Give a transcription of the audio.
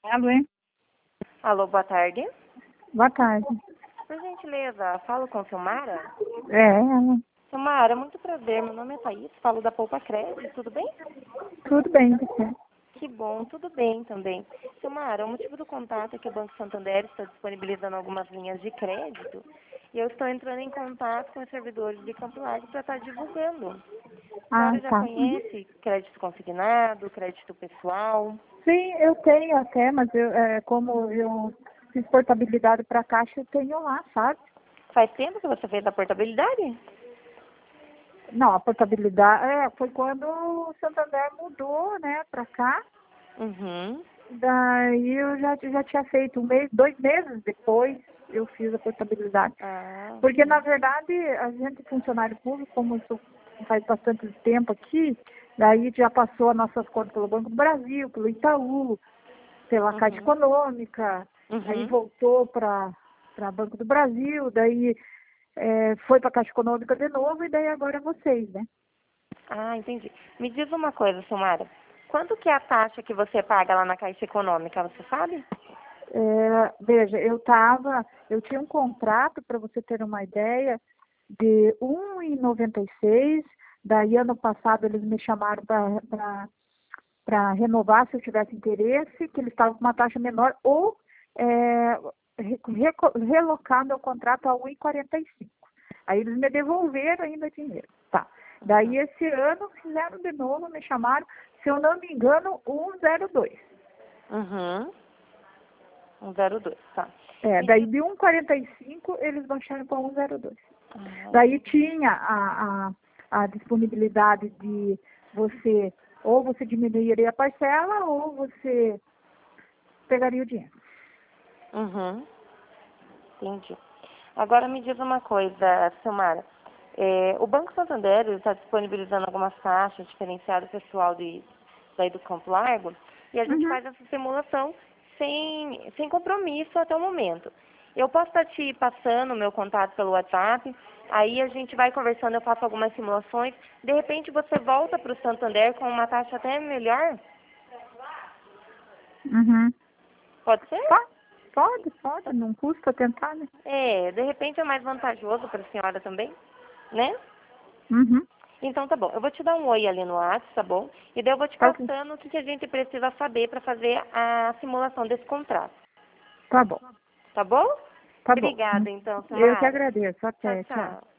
Alô, hein? Alô, boa tarde. Boa tarde. Por gentileza, falo com Silmara? Ela. Silmara, muito prazer. Meu nome é Thaís, falo da Poupa Crédito, tudo bem? Tudo bem, você? Que bom, tudo bem também. Silmara, o motivo do contato é que o Banco Santander está disponibilizando algumas linhas de crédito e eu estou entrando em contato com os servidores de Campo Largo para estar divulgando. A Ah, senhora já tá. conhece crédito consignado, crédito pessoal? Sim, eu tenho até, mas como eu fiz portabilidade para caixa, eu tenho lá, sabe? Faz tempo que você fez a portabilidade? Não, a portabilidade foi quando o Santander mudou, né, para cá. Uhum. Daí eu já tinha feito 2 meses depois eu fiz a portabilidade. Ah, Porque, na verdade, a gente, funcionário público, como eu sou, faz bastante tempo aqui, daí já passou as nossas contas pelo Banco do Brasil, pelo Itaú, pela Caixa uhum. Econômica, aí Uhum. voltou para Banco do Brasil, daí foi para a Caixa Econômica de novo, e daí agora vocês, né? Ah, entendi. Me diz uma coisa, Silmara. Quanto que é a taxa que você paga lá na Caixa Econômica, você sabe? Veja, eu tinha um contrato, para você ter uma ideia, de 1,96. Daí ano passado eles me chamaram para renovar se eu tivesse interesse, que eles estavam com uma taxa menor, ou relocar meu contrato a 1,45. Aí eles me devolveram ainda dinheiro. Tá. Daí esse ano fizeram de novo, me chamaram, se eu não me engano, 1,02. Uhum. 1,02, tá. Me Daí diz... de 1,45 eles baixaram para 1,02. Ah, Daí tinha a disponibilidade de você, ou você diminuiria a parcela, ou você pegaria o dinheiro. uhum. Entendi. Agora me diz uma coisa, Silmara. O Banco Santander está disponibilizando algumas taxas diferenciadas pessoal daí do Campo Largo e a gente Uhum. faz essa simulação sem compromisso até o momento. Eu posso estar te passando o meu contato pelo WhatsApp, aí a gente vai conversando, eu faço algumas simulações, de repente você volta para o Santander com uma taxa até melhor? Uhum. Pode ser? Tá? Pode, não custa tentar, né? De repente é mais vantajoso para a senhora também, né? Uhum. Então tá bom, eu vou te dar um oi ali no WhatsApp, tá bom? E daí eu vou te Tá ok. passando o que a gente precisa saber para fazer a simulação desse contrato, Tá bom. tá bom? Tá bom. Obrigada então, Eu que Samara. agradeço. Tchau, Até, tchau. tchau.